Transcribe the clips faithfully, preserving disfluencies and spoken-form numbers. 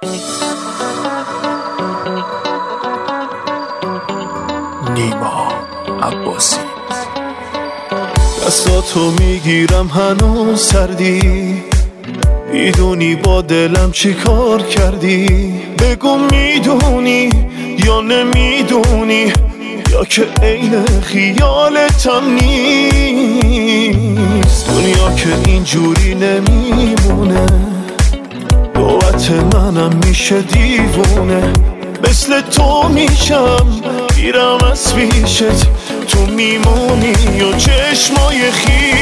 نیما عباسی. دستاتو میگیرم هنوز سردی، میدونی با دلم چی کار کردی. بگو میدونی یا نمیدونی، یا که عین خیالتم نیست. دنیا که اینجوری نمیمونه، بابت منم میشه دیوونه. مثل تو میشم میرم از پیشت، تو میمونی و چشمای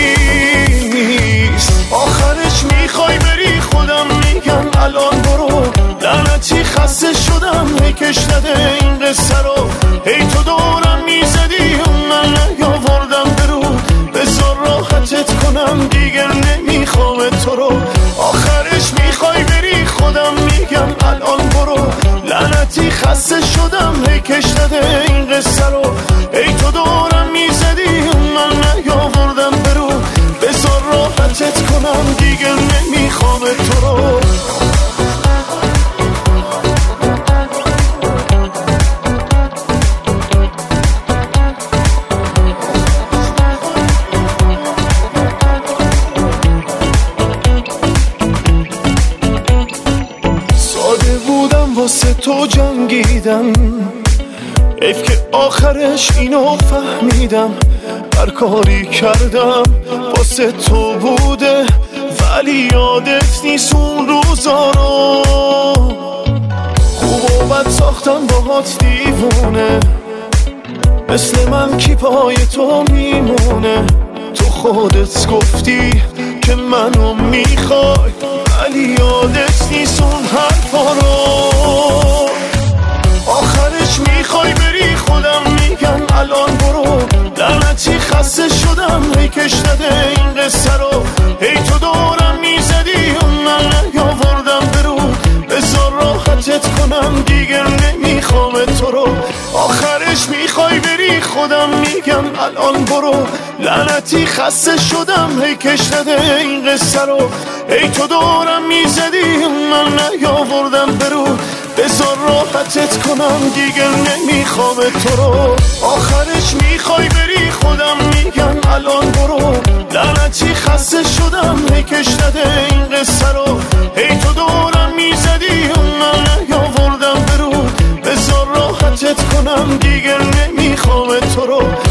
خیس. آخرش میخوای بری، خودم میگم الان برو. لعنتی خسته شدم هی کش نده این قصه رو. هی تو دورم میزدی و من نیاوردم برو. بذار راحتت کنم دیگه نمیخوام تو رو. آخرش میخوای بری، خودم میگم الان برو. لعنتی خسته شدم هی کش نده این قصه رو. ای تو دورم میزدی و من نیاوردم برو. بذار راحتت کنم دیگه نمیخوام تو رو. ساده بودم واسه تو جنگیدم، حیف که آخرش اینو فهمیدم. هر کاری کردم واسه تو بوده، ولی یادت نیست اون روزا رو. خوب و بد ساختم باهات دیوونه، مثل من کی پای تو میمونه. تو خودت گفتی که منو میخوای، ولی یادت نیست اون حرفا رو. آخرش میخوای بری، خودم میگم الان برو. لعنتی خسته شدم هی کش نده این قصه رو. هی تو دورم میزدی و من نیاوردم برو. بذار راحتت کنم دیگه نمیخوام تو رو. آخرش میخوای بری، خودم میگم الان برو. لعنتی خسته شدم هی کش نده این قصه رو. هی تو دورم میزدی و من نیاوردم برو. بذار راحتت کنم دیگه نمیخوام تو رو. آخرش میخوای بری، خودم میگم الان برو. لعنتی خسته شدم هی کش نده این قصه رو. هی تو دورم میزدی و من نیاوردم برو. بذار راحتت کنم دیگه نمیخوام تو رو.